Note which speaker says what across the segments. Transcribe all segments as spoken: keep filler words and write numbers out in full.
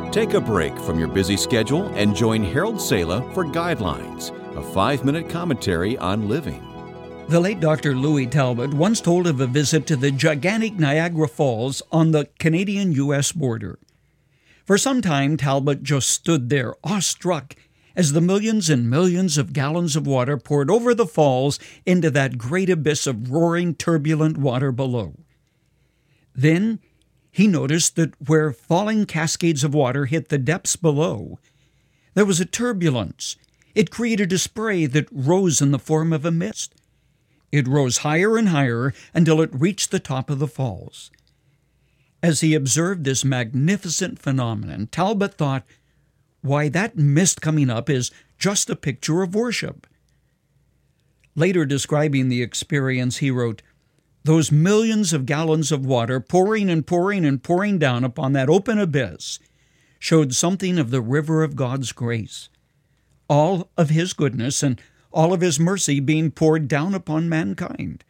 Speaker 1: Take a break from your busy schedule and join Harold Sala for Guidelines, a five-minute commentary on living.
Speaker 2: The late Doctor Louis Talbot once told of a visit to the gigantic Niagara Falls on the Canadian-U S border. For some time, Talbot just stood there, awestruck, as the millions and millions of gallons of water poured over the falls into that great abyss of roaring, turbulent water below. Then he noticed that where falling cascades of water hit the depths below, there was a turbulence. It created a spray that rose in the form of a mist. It rose higher and higher until it reached the top of the falls. As he observed this magnificent phenomenon, Talbot thought, why, that mist coming up is just a picture of worship. Later describing the experience, he wrote, "Those millions of gallons of water pouring and pouring and pouring down upon that open abyss showed something of the river of God's grace, all of His goodness and all of His mercy being poured down upon mankind."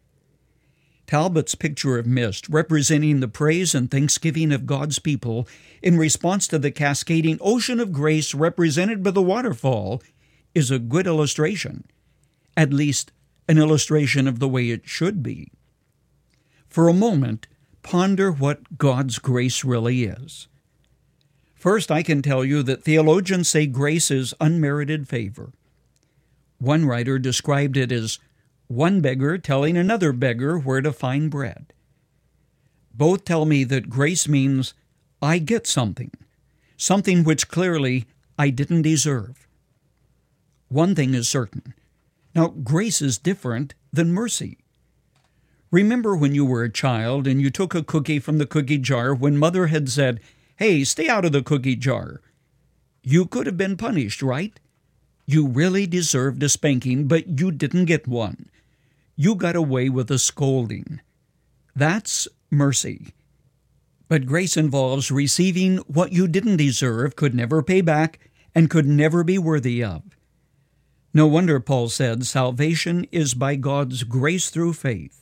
Speaker 2: Talbot's picture of mist, representing the praise and thanksgiving of God's people in response to the cascading ocean of grace represented by the waterfall, is a good illustration, at least an illustration of the way it should be. For a moment, ponder what God's grace really is. First, I can tell you that theologians say grace is unmerited favor. One writer described it as one beggar telling another beggar where to find bread. Both tell me that grace means I get something, something which clearly I didn't deserve. One thing is certain. Now, grace is different than mercy. Remember when you were a child and you took a cookie from the cookie jar when Mother had said, "Hey, stay out of the cookie jar." You could have been punished, right? You really deserved a spanking, but you didn't get one. You got away with a scolding. That's mercy. But grace involves receiving what you didn't deserve, could never pay back, and could never be worthy of. No wonder Paul said, salvation is by God's grace through faith.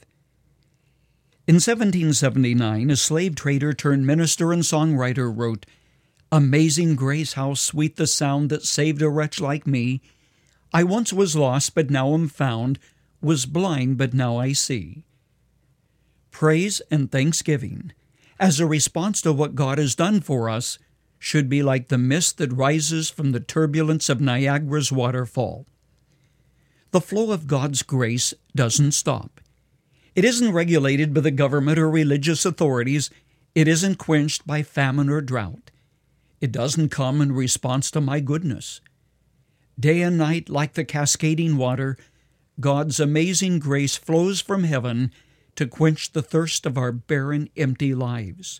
Speaker 2: In seventeen seventy-nine, a slave trader turned minister and songwriter wrote, "Amazing grace, how sweet the sound that saved a wretch like me. I once was lost, but now am found, was blind, but now I see." Praise and thanksgiving, as a response to what God has done for us, should be like the mist that rises from the turbulence of Niagara's waterfall. The flow of God's grace doesn't stop. It isn't regulated by the government or religious authorities. It isn't quenched by famine or drought. It doesn't come in response to my goodness. Day and night, like the cascading water, God's amazing grace flows from heaven to quench the thirst of our barren, empty lives.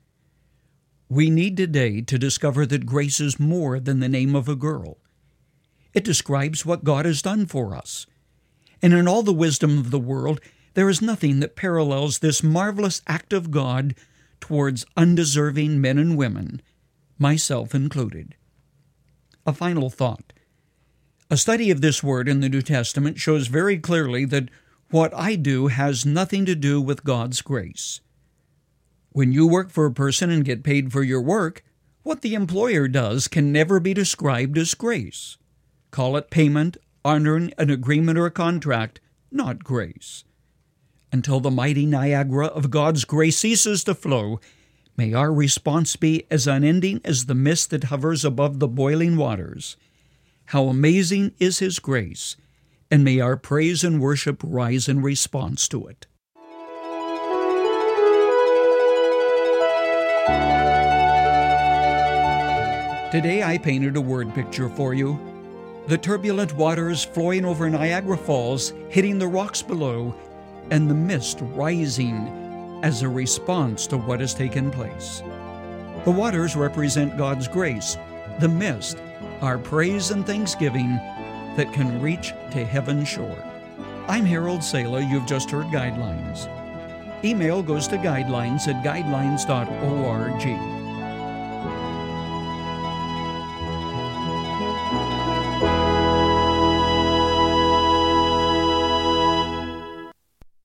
Speaker 2: We need today to discover that grace is more than the name of a girl. It describes what God has done for us. And in all the wisdom of the world, there is nothing that parallels this marvelous act of God towards undeserving men and women, myself included. A final thought. A study of this word in the New Testament shows very clearly that what I do has nothing to do with God's grace. When you work for a person and get paid for your work, what the employer does can never be described as grace. Call it payment, honoring an agreement or a contract, not grace. Until the mighty Niagara of God's grace ceases to flow, may our response be as unending as the mist that hovers above the boiling waters. How amazing is His grace, and may our praise and worship rise in response to it. Today I painted a word picture for you. The turbulent waters flowing over Niagara Falls, hitting the rocks below, and the mist rising as a response to what has taken place. The waters represent God's grace. The mist, our praise and thanksgiving that can reach to heaven's shore. I'm Harold Sala. You've just heard Guidelines. Email goes to guidelines at guidelines dot org.